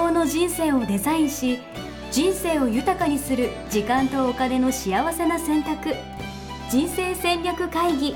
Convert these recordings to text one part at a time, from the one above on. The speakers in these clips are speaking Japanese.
用の人生をデザインし、人生を豊かにする時間とお金の幸せな選択、人生戦略会議。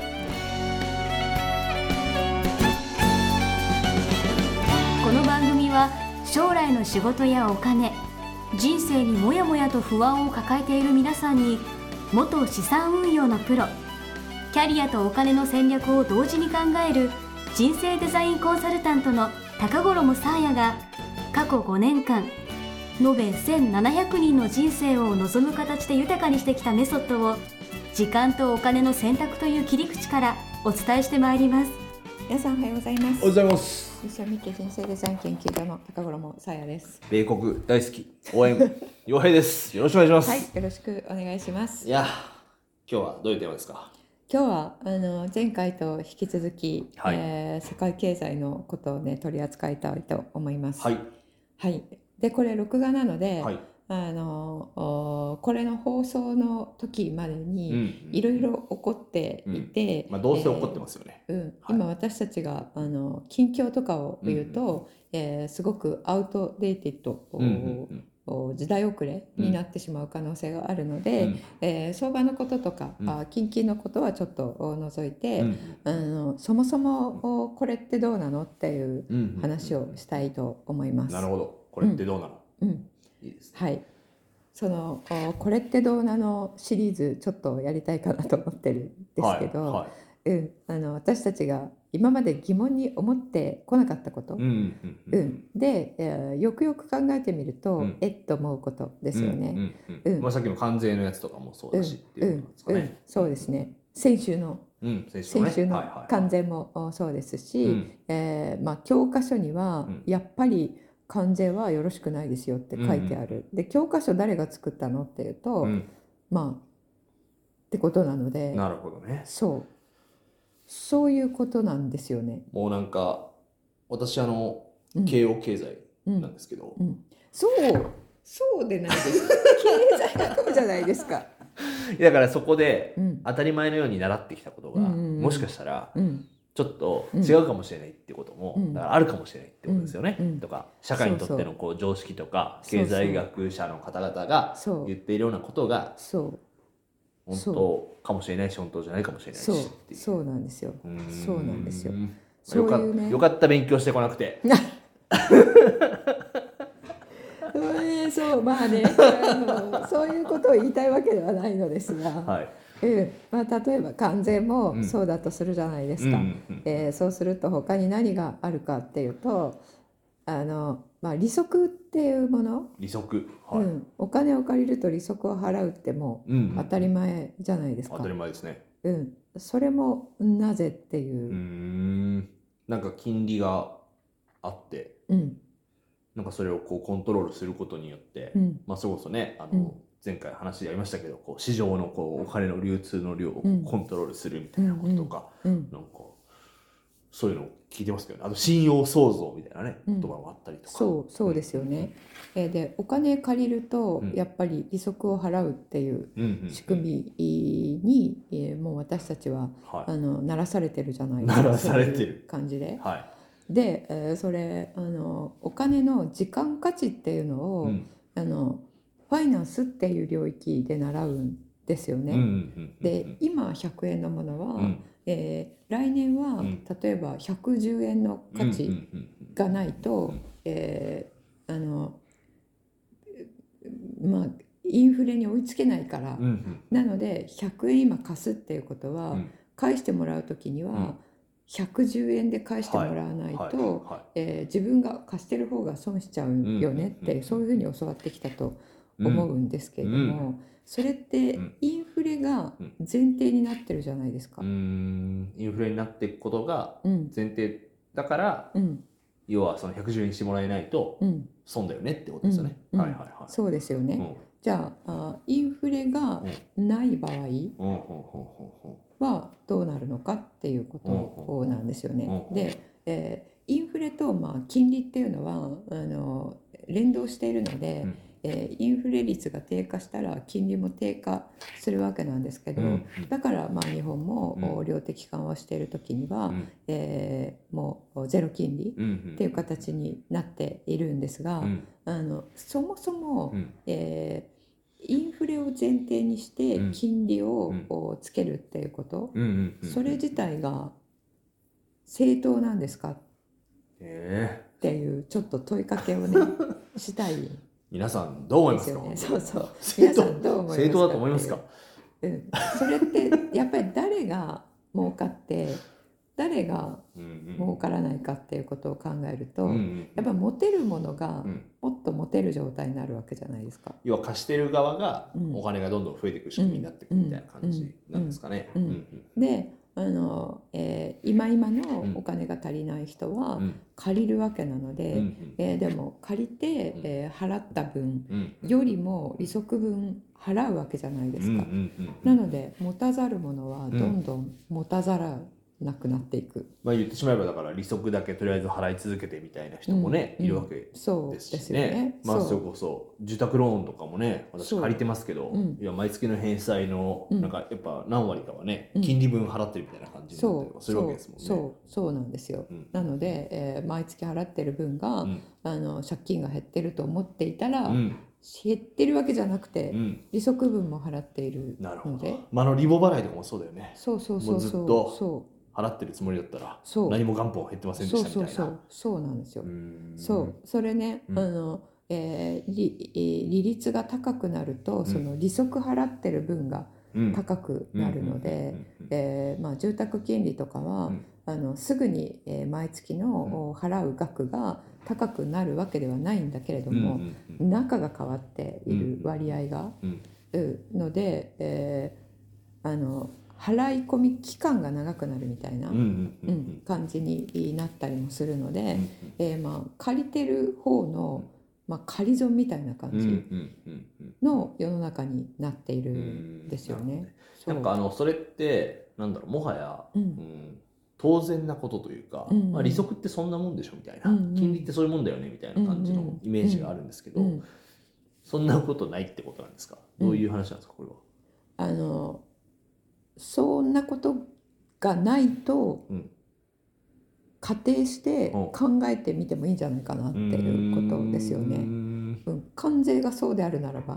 この番組は将来の仕事やお金、人生にもやもやと不安を抱えている皆さんに、元資産運用のプロ、キャリアとお金の戦略を同時に考える人生デザインコンサルタントの高頃もさあやが、過去5年間延べ1700人の人生を望む形で豊かにしてきたメソッドを、時間とお金の選択という切り口からお伝えしてまいります。 皆さんおはようございます。 おはようございます。 西尾美家人生デザイン研究所の高頃もさあやです。 米国大好き応援陽平です。よろしくお願いします。 はい、よろしくお願いします。 いや、今日はどういうテーマですか？ 今日は前回と引き続き、 はい、 世界経済のことをね取り扱いたいと思います。 はい、 はい。でこれ録画なので、 はい、 これの放送の時までにいろいろ起こっていて、 どうせ起こってますよね。 今私たちが近況とかを言うと、すごくアウトデーティッド、時代遅れになってしまう可能性があるので、相場のこととか、近々のことはちょっと除いて、そもそもこれってどうなのっていう話をしたいと思います。 なるほど。これってどうなの？いいですね。 はい。そのこれってどうなのシリーズちょっとやりたいかなと思ってるんですけど、私たちが今まで疑問に思ってこなかったこと、で、よくよく考えてみると、と思うことですよね。 さっきの関税のやつとかもそうだしっていうことですかね。 そうですね。先週の関税もそうですし、教科書にはやっぱり関税はよろしくないですよって書いてある。で教科書誰が作ったのっていうと、ってことなので。 なるほどね。 そういうことなんですよね。 もうなんか私慶応経済なんですけど、 そうでないですか。経済学部じゃないですか。 だからそこで当たり前のように習ってきたことが、もしかしたらちょっと違うかもしれないってことも、だからあるかもしれないってことですよね。とか社会にとってのこう常識とか経済学者の方々が言っているようなことが本当かもしれないし、本当じゃないかもしれないしっていう。 そうなんですよ。そうなんですよ。 よかった勉強してこなくて。 そういうことを言いたいわけではないのですが、例えば関税もそうだとするじゃないですか。そうすると他に何があるかっていうと、利息っていうもの、お金を借りると利息を払うってもう当たり前じゃないですか。 当たり前ですね。 それもなぜっていう。 なんか金利があって、なんかそれをこうコントロールすることによって、それこそね、前回話でありましたけど、こう市場のこうお金の流通の量をコントロールするみたいなこととか、なんかそういうのを聞いてますけどね。あと信用創造みたいなね、言葉もあったりとか。 そうですよね。でお金借りるとやっぱり利息を払うっていう仕組みにもう私たちは慣らされてるじゃないですか。 慣らされてる感じで。で、それお金の時間価値っていうのをファイナンスっていう領域で習うんですよね。で今100円のものは、来年は例えば110円の価値がないと、インフレに追いつけないから、なので100円今貸すっていうことは、返してもらう時には110円で返してもらわないと自分が貸してる方が損しちゃうよねって、そういうふうに教わってきたと思うんですけれども、それってインフレが前提になってるじゃないですか。 インフレになっていくことが前提だから、要はその110円にしてもらえないと損だよねってことですよね。 そうですよね。じゃあインフレがない場合はどうなるのかっていうことなんですよね。で、インフレと金利っていうのは連動しているので、 インフレ率が低下したら金利も低下するわけなんですけど、だから日本も量的緩和している時には、もうゼロ金利っていう形になっているんですが、そもそも、インフレを前提にして金利をつけるっていうこと、それ自体が正当なんですかっていうちょっと問いかけをねしたい。 皆さんどう思いますか？ そうそう、皆さんどう思いますか？ 正当だと思いますか？ それってやっぱり誰が儲かって誰が儲からないかっていうことを考えると、やっぱ持てるものがもっと持てる状態になるわけじゃないですか。 要は貸してる側がお金がどんどん増えていく仕組みになっていくみたいな感じなんですかね。 で今のお金が足りない人は借りるわけなので、でも借りて、払った分よりも利息分払うわけじゃないですか。なので持たざるものはどんどん持たざらなくなっていく。 言ってしまえばだから利息だけとりあえず払い続けてみたいな人もね、いるわけですしね。それこそ住宅ローンとかもね、私借りてますけど、いや毎月の返済のなんかやっぱ何割かはね、金利分払ってるみたいな感じになったりとかするわけですもんね。 そうなんですよ。なので、毎月払ってる分が、借金が減ってると思っていたら、減ってるわけじゃなくて、利息分も払っているので、 リボ払いとかもそうだよね。 そうずっと払ってるつもりだったら何も元本減ってませんでしたみたいな。 そうなんですよ。それね、利率が高くなると、その利息払ってる分が高くなるので、住宅金利とかはすぐに毎月の払う額が高くなるわけではないんだけれども、中が変わっている割合がので、払い込み期間が長くなるみたいな感じになったりもするので、借りてる方の、借り損みたいな感じの世の中になっているんですよね。 なんかそれってもはや、当然なことというか、利息ってそんなもんでしょみたいな、金利ってそういうもんだよねみたいな感じのイメージがあるんですけど、そんなことないってことなんですか？どういう話なんですかこれは。 そんなことがないと仮定して考えてみてもいいんじゃないかなっていうことですよね。関税がそうであるならば。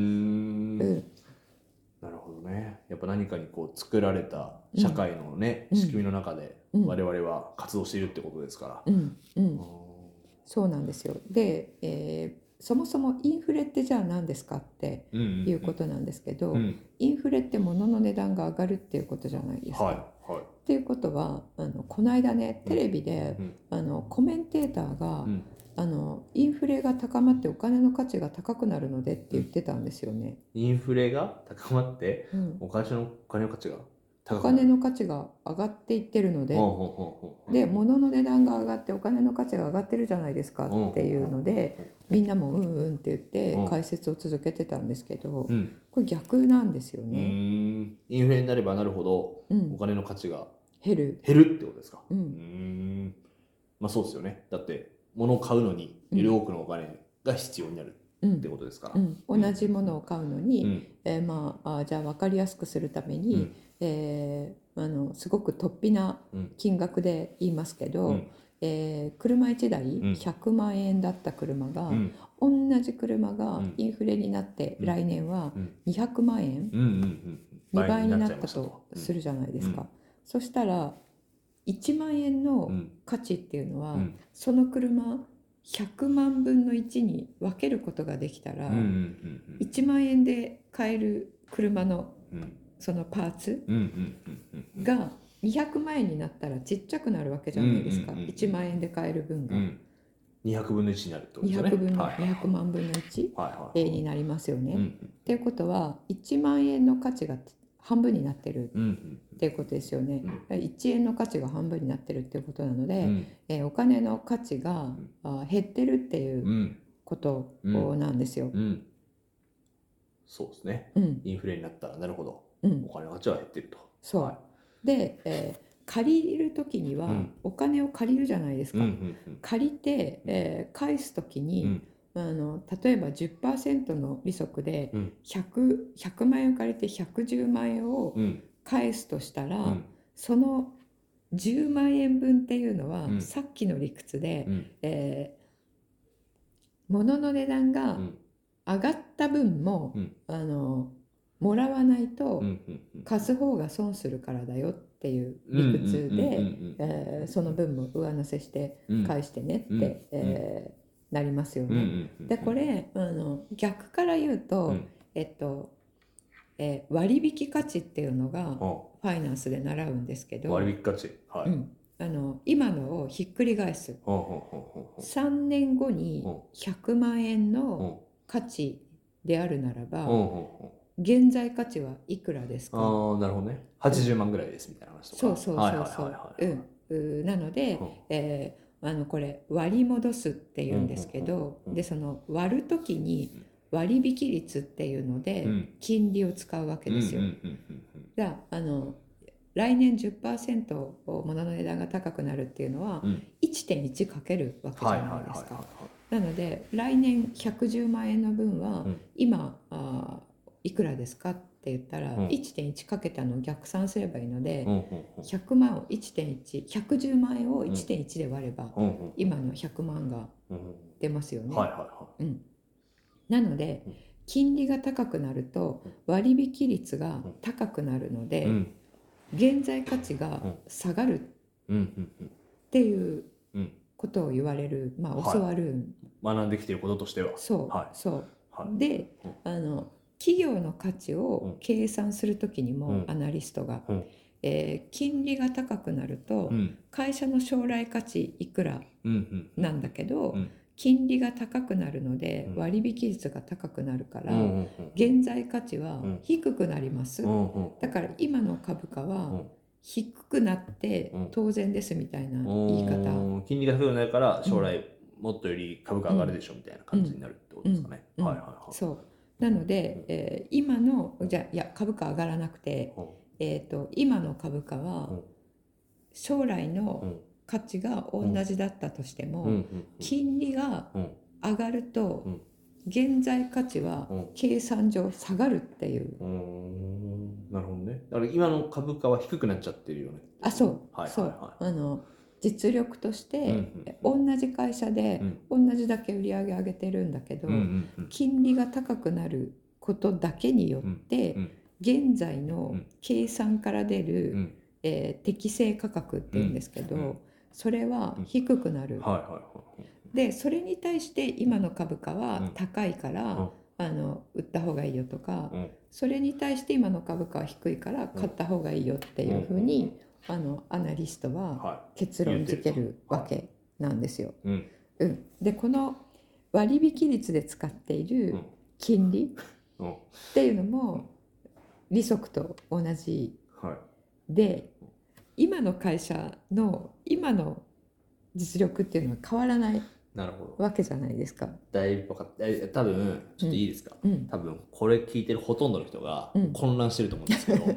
なるほどね。やっぱ何かにこう作られた社会のね、仕組みの中で我々は活動しているってことですから。 そうなんですよ。で、そもそもインフレってじゃあ何ですかっていうことなんですけど、インフレって物の値段が上がるっていうことじゃないですか。っていうことはこの間ねテレビでコメンテーターがインフレが高まってお金の価値が高くなるのでって言ってたんですよね。 インフレが高まってお金の価値がお金の価値が上がっていってるので、で物の値段が上がってお金の価値が上がってるじゃないですかっていうので、みんなもうんって言って解説を続けてたんですけど、これ逆なんですよね。 インフレになればなるほどお金の価値が減るってことですか？そうですよね。だって物を買うのにより多くのお金が必要になるってことですから、 同じものを買うのに、じゃあ分かりやすくするために、すごく突飛な金額で言いますけど、車1台100万円だった車が、同じ車がインフレになって来年は200万円、2倍になったとするじゃないですか。そしたら1万円の価値っていうのは、その車100万分の1に分けることができたら、1万円で買える車のそのパーツが200万円になったらちっちゃくなるわけじゃないですか。1万円で買える分が 200分の1になるってことですね。 200万分の1になりますよね。っていうことは1万円の価値が半分になってるっていうことですよね。1円の価値が半分になってるっていうことなので、お金の価値が減ってるっていうことなんですよ。 そうですね。インフレになったらなるほど、お金の価値は減ってると。 そうで、借りる時にはお金を借りるじゃないですか。借りて、返す時に例えば 10% の利息で 100万円借りて110万円を返すとしたら、その10万円分っていうのは、さっきの理屈で、物の値段が上がった分も、もらわないと貸す方が損するからだよっていう理屈で、その分も上乗せして返してねってなりますよね。でこれ逆から言うと、割引価値っていうのがファイナンスで習うんですけど、 割引価値、はい、 今のをひっくり返す。3年後に100万円の価値であるならば、現在価値はいくらですか？ なるほどね。80万ぐらいですみたいな話とか。 そうなので、これ割り戻すっていうんですけど、でその割る時に割引率っていうので金利を使うわけですよ。じゃあ来年 10% 物の値段が高くなるっていうのは 1.1 かけるわけじゃないですか。なので来年110万円の分は今いくらですかって言ったら 1.1 かけたのを逆算すればいいので、100万を 1.1、110万円を 1.1 で割れば今の100万が出ますよね。なので金利が高くなると割引率が高くなるので現在価値が下がるっていうことを言われる、教わる、 学んできていることとしてはで企業の価値を計算するときにもアナリストが、金利が高くなると会社の将来価値いくらなんだけど、金利が高くなるので割引率が高くなるから現在価値は低くなります。だから今の株価は低くなって当然ですみたいな言い方。 金利が低くなるから将来もっとより株価上がるでしょみたいな感じになるってことですかね。 そうなので、今の株価上がらなくて、今の株価は将来の価値が同じだったとしても、金利が上がると現在価値は計算上下がるっていう。 なるほどね。だから今の株価は低くなっちゃってるよね。 実力として同じ会社で同じだけ売り上げ上げてるんだけど、金利が高くなることだけによって現在の計算から出る適正価格っていうんですけど、それは低くなる。でそれに対して今の株価は高いから売った方がいいよとか、それに対して今の株価は低いから買った方がいいよっていうふうにアナリストは結論付けるわけなんですよ。でこの割引率で使っている金利っていうのも利息と同じで、今の会社の今の実力っていうのは変わらないわけじゃないですか。 だいぶ分かった。多分ちょっといいですか、多分これ聞いてるほとんどの人が混乱してると思うんですけど、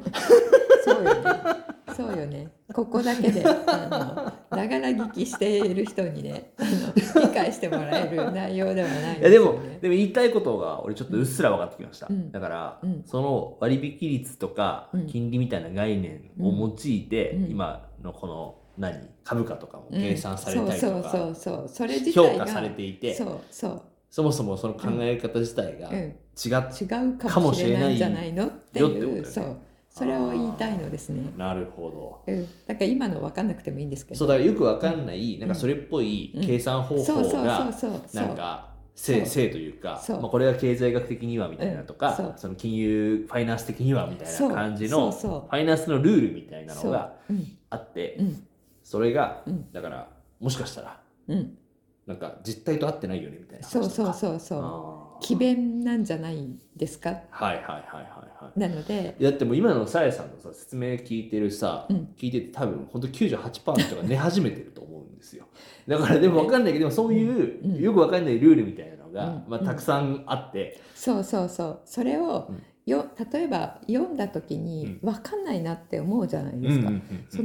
そうよね。ここだけでながら聞きしている人にね理解してもらえる内容ではないですよね。 でも言いたいことが俺ちょっとうっすら分かってきました。だから、その割引率とか金利みたいな概念を用いて、今のこの株価とかも計算されたりとか評価されていて、そもそもその考え方自体が違うかもしれないんじゃないのっていう、 それを言いたいのですね。 なるほど。だから今の分かんなくてもいいんですけど。 そうだからよく分かんないなんかそれっぽい計算方法がなんか正というか、これが経済学的にはみたいなとか、その金融ファイナンス的にはみたいな感じのファイナンスのルールみたいなのがあって、それがだからもしかしたらなんか実態と合ってないよねみたいな話とか。 詭弁なんじゃないですか。なのでだってもう今のさやさんのさ説明聞いてるさ、聞いてて多分本当 98% の人が寝始めてると思うんですよ。だからでも分かんないけど、そういうよく分かんないルールみたいなのがたくさんあって、 それを例えば読んだ時に分かんないなって思うじゃないですか。その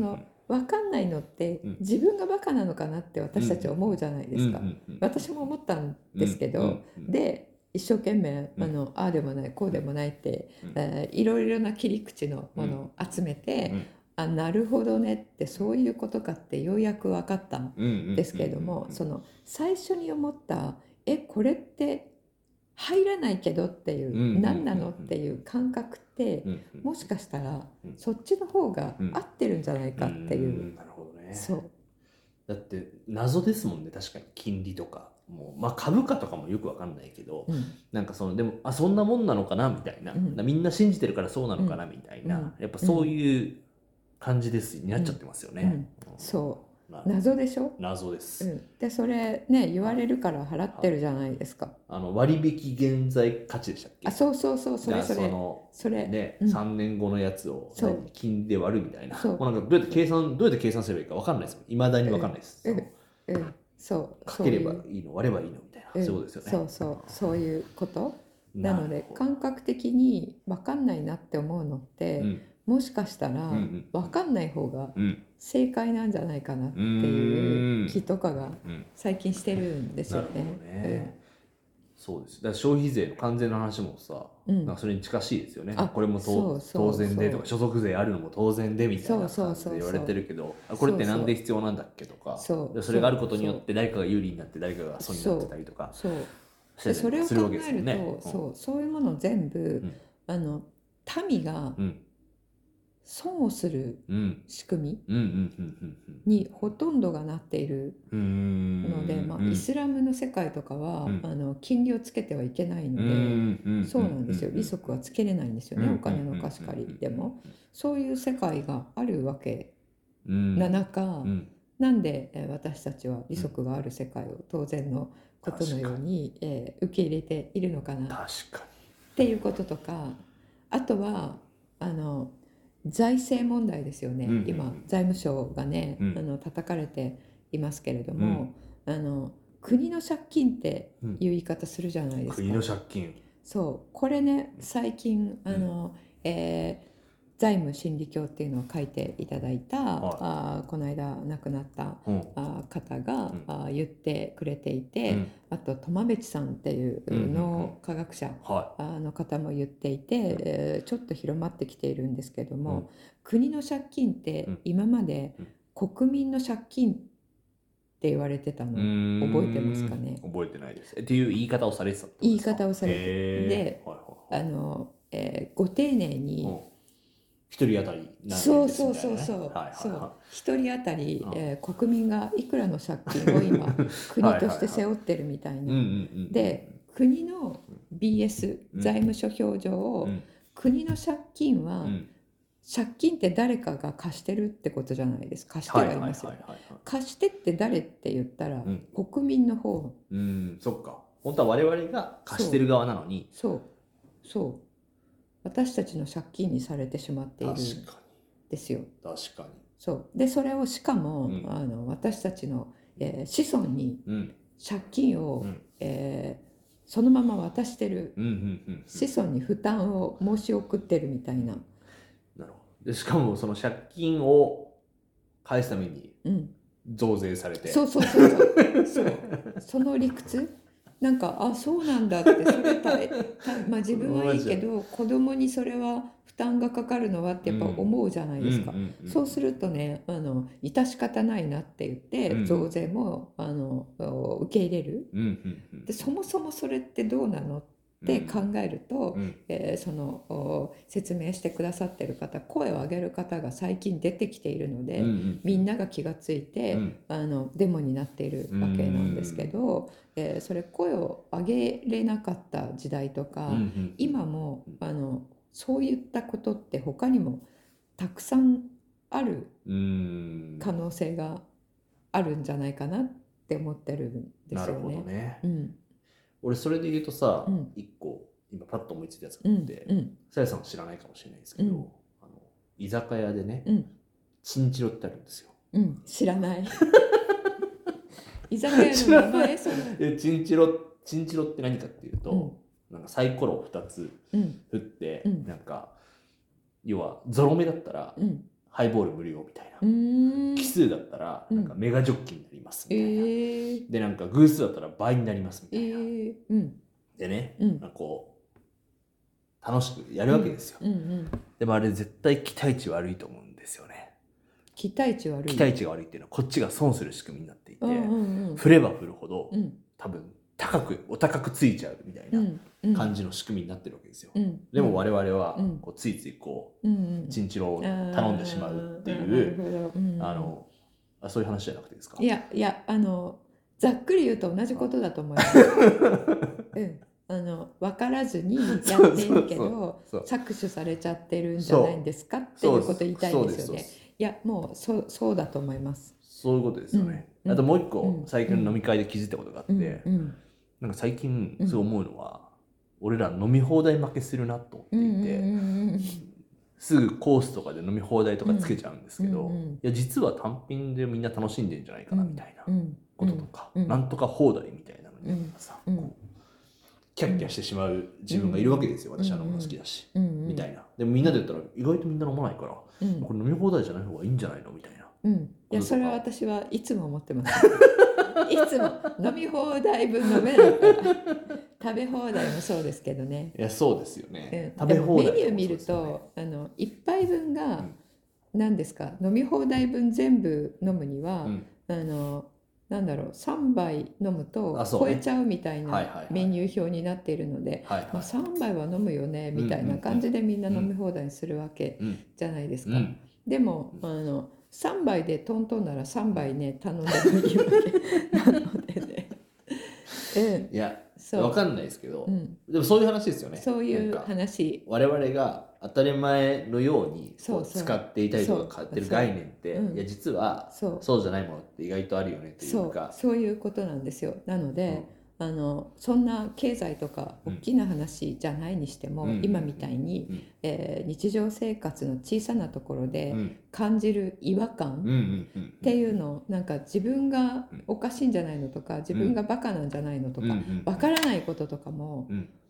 分かんないのって自分がバカなのかなって私たちは思うじゃないですか。私も思ったんですけど、で一生懸命ああでもないこうでもないって、いろいろな切り口のものを集めて、あ、なるほどねってそういうことかってようやく分かったんですけれども、その最初に思ったこれって入らないけどっていう何なのっていう感覚ってもしかしたらそっちの方が合ってるんじゃないかっていう。 なるほどね。 そうだって謎ですもんね。確かに金利とかもう、まあ、株価とかもよく分かんないけど、なんかでもそんなもんなのかなみたいな、みんな信じてるからそうなのかなみたいな、やっぱそういう感じですになっちゃってますよね。 そう謎でしょ。 謎です、 でそれね言われるから払ってるじゃないですか。 割引現在価値でしたっけ。 あ、そうそれね、3年後のやつを金で割るみたいな、もうなんかどうやって計算すればいいか分かんないです。いまだに分かんないです。 そうかければいいの割ればいいのみたいな、そういうことですよね。 そういうことなので感覚的に分かんないなって思うのって、もしかしたら分かんない方が正解なんじゃないかなっていう気とかが最近してるんですよね。 そうです。だから消費税の関税の話もさ、なんかそれに近しいですよね。これも当然でとか所得税あるのも当然でみたいな感じで言われてるけど、これってなんで必要なんだっけとか、それがあることによって誰かが有利になって誰かが損になってたりとかでそれを考えると、そういうもの全部民が損をする仕組みにほとんどがなっているので、イスラムの世界とかは金利をつけてはいけないので、そうなんですよ、利息はつけれないんですよね、お金の貸し借りでも。そういう世界があるわけな中、なんで私たちは利息がある世界を当然のことのように受け入れているのかなっていうこととか、あとは財政問題ですよね。今財務省がね叩かれていますけれども、国の借金っていう言い方するじゃないですか。 国の借金、 そうこれね最近財務真理教っていうのを書いていただいた、この間亡くなった方が言ってくれていて、あと苫米地さんっていう脳科学者の方も言っていて、ちょっと広まってきているんですけども、国の借金って今まで国民の借金って言われてたの覚えてますかね。 覚えてないです。っていう言い方をされてたってこと言いですか。 方をされてでご丁寧に一人当たり何そう円ですみたいなね。 一人当たり国民がいくらの借金を今国として背負ってるみたいな。で国の BS 財務諸表上、国の借金は借金って誰かが貸してるってことじゃないですか。貸してはいますよ。貸してって誰って言ったら国民の方。 そっか。本当は我々が貸してる側なのに。 そう私たちの借金にされてしまっているんですよ。 確かに。 そうでそれをしかも、私たちの、子孫に借金を、そのまま渡してる、子孫に負担を申し送ってるみたいな。 なるほど。でしかもその借金を返すために増税されて、 そうその理屈なんかそうなんだって、それ自分はいいけど子供にそれは負担がかかるのはってやっぱ思うじゃないですか。そうするとね致し方ないなって言って増税も受け入れる。でそもそもそれってどうなのって考えると、その説明してくださってる方、声を上げる方が最近出てきているので、みんなが気がついて、デモになっているわけなんですけど、それ声を上げれなかった時代とか、今もそういったことって他にもたくさんある可能性があるんじゃないかなって思ってるんですよね。 なるほどね。俺それで言うとさ、一個今パッと思いついたやつがあって、さやさんは知らないかもしれないですけど、居酒屋でね、チンチロってあるんですよ。 知らない。居酒屋の名前それ。 チンチロって何かっていうと、なんかサイコロを2つ振って、なんか要はゾロ目だったら、 ハイボール無料みたいな、奇数だったらなんかメガジョッキになりますみたいな、でなんか偶数だったら倍になりますみたいな、でね、なんかこう楽しくやるわけですよ、でもあれ絶対期待値悪いと思うんですよね。 期待値悪い、 期待値が悪いっていうのはこっちが損する仕組みになっていて、振れば振るほど、多分お高くついちゃうみたいな感じの仕組みになってるわけですよ、でも我々はこうついついこう、チンチロを頼んでしまうっていう、そういう話じゃなくてですか。 いやざっくり言うと同じことだと思います。分からずにやっているけど搾取されちゃってるんじゃないんですかっていうこと言いたいんですよね。いやもうそうだと思います。 そういうことですよね。あともう一個最近の飲み会で気づいたことがあって、なんか最近すごい思うのは、俺ら飲み放題負けするなと思っていて、すぐコースとかで飲み放題とかつけちゃうんですけど、いや実は単品でみんな楽しんでんじゃないかなみたいなこととか、なんとか放題みたいなのにさ、キャッキャしてしまう自分がいるわけですよ。私は飲むの好きだし、みたいな。でもみんなで言ったら意外とみんな飲まないから、これ飲み放題じゃない方がいいんじゃないのみたいな。 いやそれは私はいつも思ってます。いつも飲み放題分飲めないから食べ放題もそうですけどね。 いやそうですよね、食べ放題メニュー見ると一杯分が何ですか、飲み放題分全部飲むには、なんだろう3杯飲むと超えちゃうみたいなメニュー表になっているので、3杯は飲むよねみたいな感じでみんな飲み放題にするわけじゃないですか。でも3杯でトントンなら3杯ね頼んでもいいわけなのでね。 いや分かんないですけど、でもそういう話ですよね。 そういう話。 我々が当たり前のように使っていたりとか買ってる概念って、いや実はそうじゃないものって意外とあるよねというか、 そういうことなんですよ。なので、そんな経済とか大きな話じゃないにしても、今みたいに、日常生活の小さなところで感じる違和感っていうのをなんか自分がおかしいんじゃないのとか自分がバカなんじゃないのとかわからないこととかも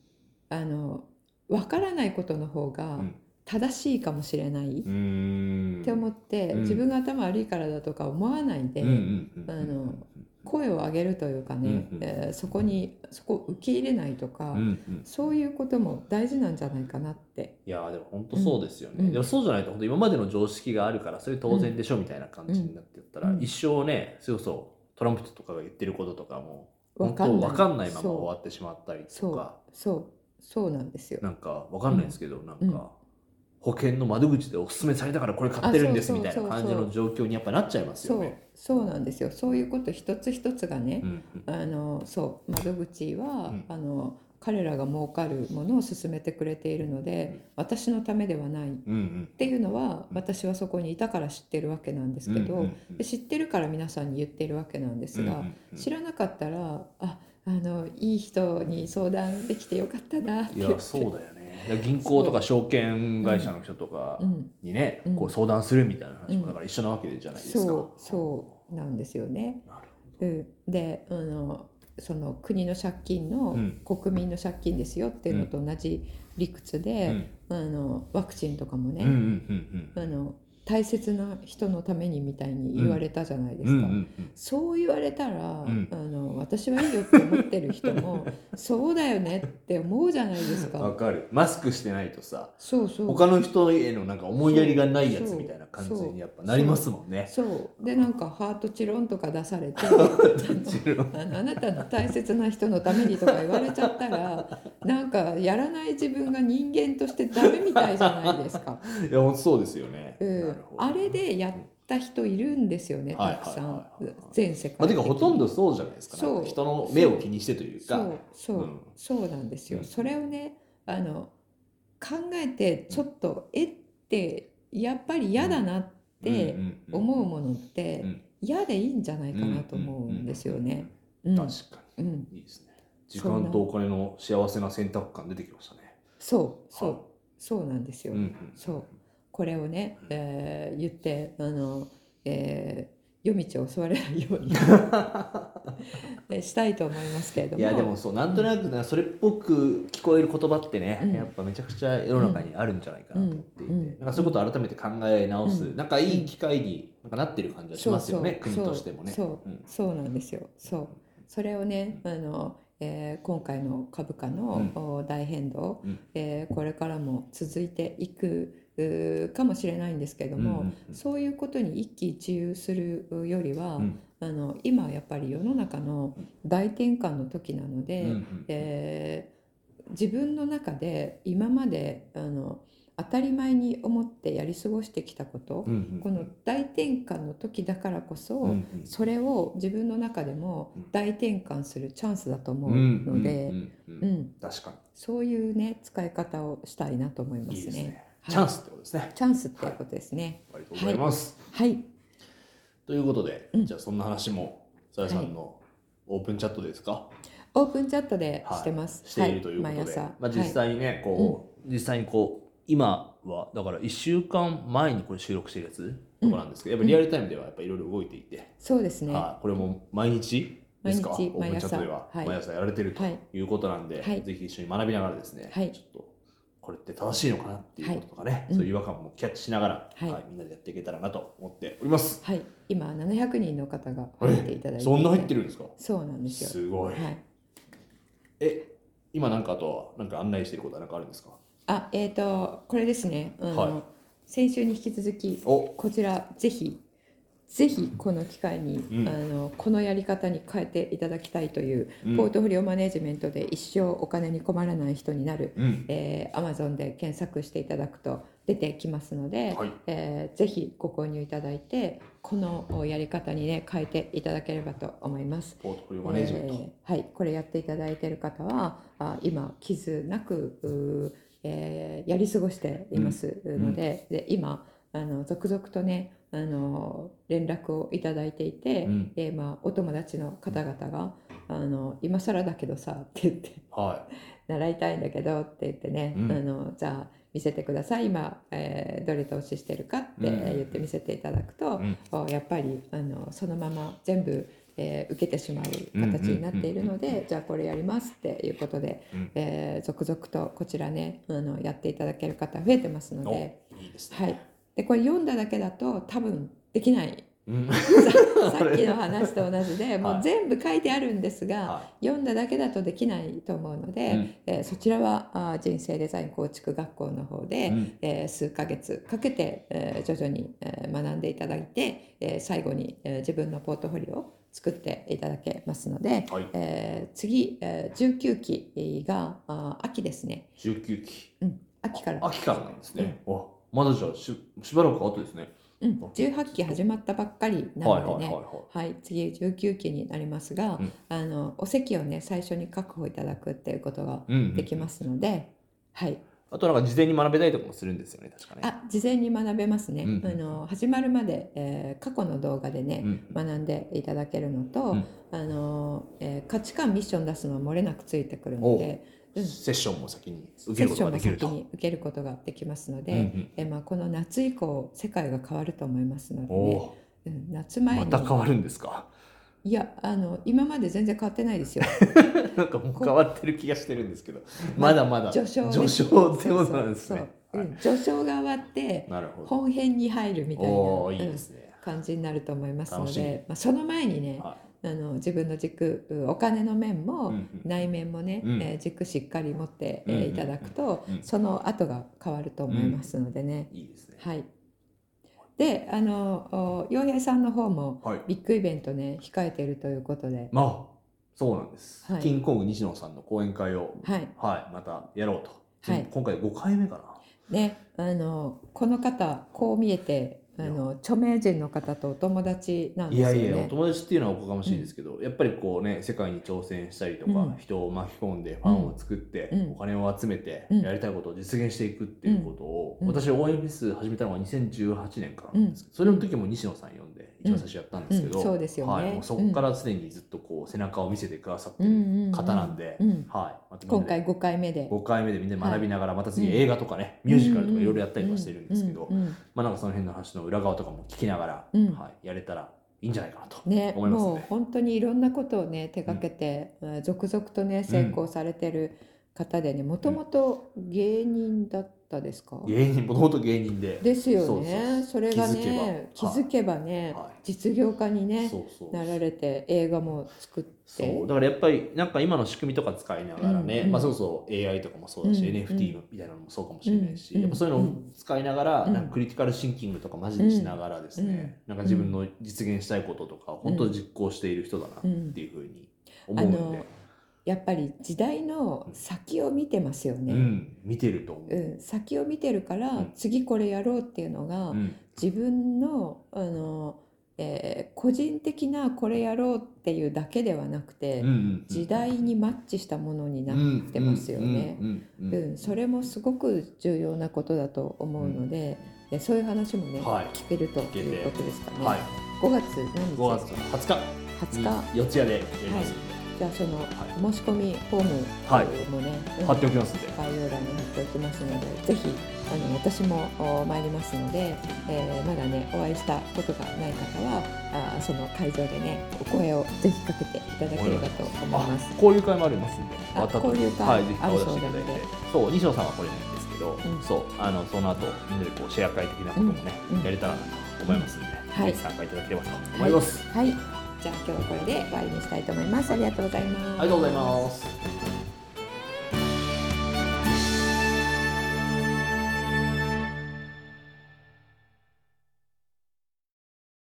わからないことの方が正しいかもしれないって思って自分が頭悪いからだとか思わないで声を上げるというかね、そこを受け入れないとか、そういうことも大事なんじゃないかなって。 いやでも本当そうですよね、でもそうじゃないと本当今までの常識があるからそれ当然でしょみたいな感じになってったら、一生ねそうトランプとかが言ってることとかも本当分かんないまま終わってしまったりとか、 そうなんですよ。 なんか分かんないですけど、なんか保険の窓口でおすすめされたからこれ買ってるんですみたいな感じの状況にやっぱなっちゃいますよね。 そうなんですよ。そういうこと一つ一つがね、窓口は、彼らが儲かるものを勧めてくれているので、私のためではないっていうのは、私はそこにいたから知ってるわけなんですけど、知ってるから皆さんに言ってるわけなんですが、知らなかったらいい人に相談できてよかったなって。 いやそうだよね。銀行とか証券会社の人とかにね、こう相談するみたいな話もだから一緒なわけじゃないですか。 そうなんですよね。でその国の借金の、国民の借金ですよっていうのと同じ理屈で、ワクチンとかもね、大切な人のためにみたいに言われたじゃないですか。そう言われたら、私はいいよって思ってる人もそうだよねって思うじゃないですか。 わかる。マスクしてないとさ、他の人へのなんか思いやりがないやつみたいな感じにやっぱなりますもんね。 そうでなんかハートチロンとか出されてあなたの大切な人のためにとか言われちゃったらなんかやらない自分が人間としてダメみたいじゃないですか。 いや本当そうですよね。 あれでやった人いるんですよね、たくさん、全世界的に。 てかほとんどそうじゃないですか。人の目を気にしてというか。 そうなんですよ。それをね考えてちょっとってやっぱり嫌だなって思うものって嫌でいいんじゃないかなと思うんですよね。 確かに、いいですね。時間とお金の幸せな選択感出てきましたね。 そうなんですよ。これをね、言って夜道を襲われないようにしたいと思いますけれども。 いやでもそうなんとなくそれっぽく聞こえる言葉ってね、やっぱめちゃくちゃ世の中にあるんじゃないかなと思っていて、なんかそういうことを改めて考え直す、なんかいい機会になんかなってる感じがしますよね、国としてもね。 そうなんですよ。それをね今回の株価の大変動、これからも続いていくかもしれないんですけども、そういうことに一喜一憂するよりは、今やっぱり世の中の大転換の時なので、自分の中で今まで当たり前に思ってやり過ごしてきたこと、この大転換の時だからこそ、それを自分の中でも大転換するチャンスだと思うので、 確かにそういうね使い方をしたいなと思いますね。 いいですね。チャンスってことですね。 チャンスってことですね。 ありがとうございます。 はい。 ということで、じゃあそんな話もさやさんのオープンチャットですか？ オープンチャットでしてます。 しているということで、実際にね実際に今はだから1週間前にこれ収録してるやつとかなんですけど、やっぱリアルタイムではやっぱいろいろ動いていて、 そうですね。 これも毎日ですか？オープンチャットでは毎朝やられてるということなんで、ぜひ一緒に学びながらですね、ちょっとこれって正しいのかなっていうこととかね、そういう違和感もキャッチしながら、みんなでやっていけたらなと思っております。 はい。今700人の方が入っていただいて、 そんな入ってるんですか？ そうなんですよ。 すごい。今なんかあとはなんか案内していることはなんかあるんですか？ これですね。先週に引き続きこちらぜひこの機会に、このやり方に変えていただきたいという、ポートフォリオマネジメントで一生お金に困らない人になる、Amazon で検索していただくと出てきますので、ぜひご購入いただいてこのやり方にね変えていただければと思います。 ポートフォリオマネジメント、 はい、これやっていただいている方は今傷なくやり過ごしていますので、今続々とね連絡をいただいていて、お友達の方々が今更だけどさって言って、習いたいんだけどって言ってね、じゃあ見せてください今、どれ投資してるかって言って見せていただくと、やっぱりそのまま全部受けてしまう形になっているので、じゃあこれやりますっていうことで、続々とこちらねやっていただける方増えてますので、 いいですね。 はい。でこれ読んだだけだと多分できない、さっきの話と同じでもう全部書いてあるんですが、読んだだけだとできないと思うので、そちらは人生デザイン構築学校の方で、数ヶ月かけて、徐々に、学んでいただいて、最後に、自分のポートフォリオを作っていただけますので、次、19期が秋ですね。 19期、 秋からなんですね。まだじゃあ しばらく後ですね。 18期始まったばっかりなのでね、次19期になりますが、お席をね最初に確保いただくっていうことができますので、 あとなんか事前に学べたりとかもするんですよね、確かね。 事前に学べますね。始まるまで、過去の動画でね、学んでいただけるのと、価値観ミッション出すのは漏れなくついてくるので、 セッションも先に受けることができると。 受けることができますので、この夏以降世界が変わると思いますのでね、夏前にまた変わるんですか？ いや今まで全然変わってないですよ。 なんかもう変わってる気がしてるんですけど、まだまだ序章ってことなんですね。 序章が終わって本編に入るみたいな感じになると思いますので、その前にね、自分の軸、お金の面も内面もね、軸しっかり持っていただくと、その後が変わると思いますのでね。 いいですね。 はい。で、陽平さんの方もビッグイベントね控えているということで。 そうなんです。キングコング西野さんの講演会をまたやろうと。今回5回目かな。 ね、この方こう見えて。著名人の方とお友達なんですよね。 いやお友達っていうのはおこがましいですけど、やっぱりこうね世界に挑戦したりとか、人を巻き込んでファンを作って、お金を集めて、やりたいことを実現していくっていうことを、私応援フェス始めたのが2018年からなんですけど、それの時も西野さん呼んで一番最初やったんですけど、 そうですよね。 もうそこから常にずっとこう背中を見せてくださってる方なんで、 今回5回目でみんな学びながら、また次映画とかね、ミュージカルとかいろいろやったりとかしてるんですけど、なんかその辺の話の裏側とかも聞きながら、やれたらいいんじゃないかなと思いますね。 もう本当にいろんなことをね手がけて、続々とね成功されてる方でね、もともと芸人だったですか？ もともと芸人ですよね。それがね気づけばね、実業家にねなられて映画も作って、 そうだからやっぱりなんか今の仕組みとか使いながらね、それこそ AI とかもそうだし、NFT みたいなのもそうかもしれないし、やっぱそういうのを使いながら、なんかクリティカルシンキングとかマジでしながらですね、なんか自分の実現したいこととか本当に実行している人だなっていうふうに思うので、 やっぱり時代の先を見てますよね。 見てると思う。 先を見てるから、次これやろうっていうのが、自分の個人的なこれやろうっていうだけではなくて、時代にマッチしたものになってますよね。それもすごく重要なことだと思うので、そういう話もね、聞けるということですかね。5月何日ですか？20日四谷でやります。 じゃあその申し込みフォームもね、 貼っておきますので、 概要欄に貼っておきますので、ぜひ私も参りますので、まだねお会いしたことがない方はその会場でねお声をぜひかけていただければと思います。 交流会もありますんで、 交流会ぜひ顔出していただいて、そう西野さんは来れないんですけど、その後みんなでこうシェア会的なこともねやれたらなと思いますんで、ぜひ参加いただければと思います。 はい。じゃあ今日はこれで終わりにしたいと思います。ありがとうございます。 ありがとうございます。